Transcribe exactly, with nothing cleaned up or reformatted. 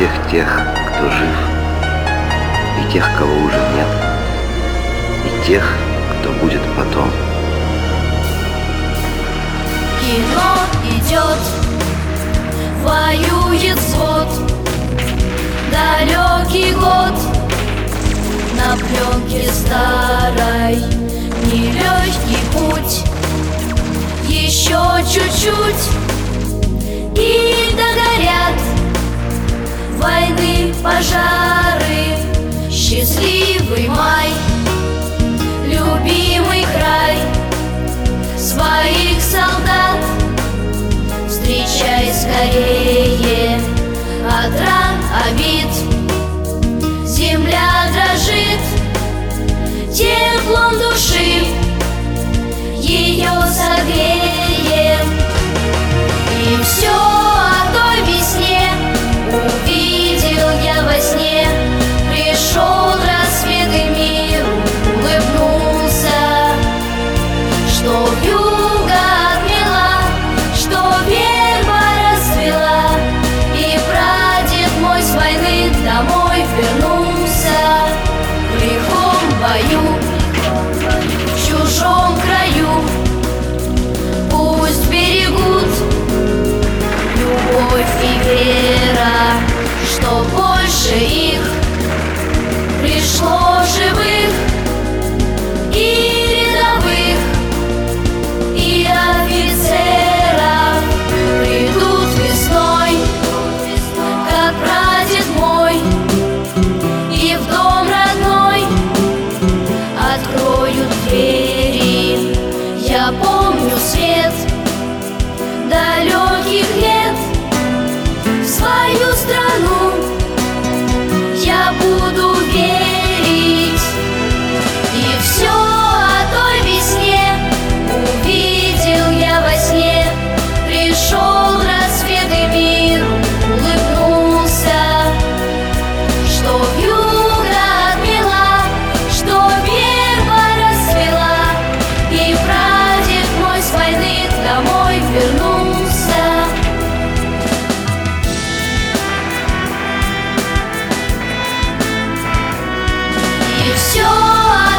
всех тех, кто жив, и тех, кого уже нет, и тех, кто будет потом. Кино идет, воюет взвод, далекий год на пленке старой, нелегкий путь, еще чуть-чуть и догорят войны, пожары, счастливый май, любимый край своих солдат. Встречай скорее от ран, обид, земля дрожит теплом души, ее согреем. И все о той весне увидел я во сне. Пришел рассвет и мир улыбнулся, что вьюга отмела, что верба расцвела, и прадед мой с войны домой вернулся. В лихом бою, в чужом краю, пусть берегут любовь и вера, что больше их пришло живых и рядовых, и офицеров. Придут весной, как прадед мой, и в дом родной откроют двери. Я помню свет далеких лет, в свою страну я буду верить. И все о той весне увидел я во сне. Пришел рассвет и мир улыбнулся, что вьюга отмела, что верба расцвела, и прадед мой с войны домой вернулся. И все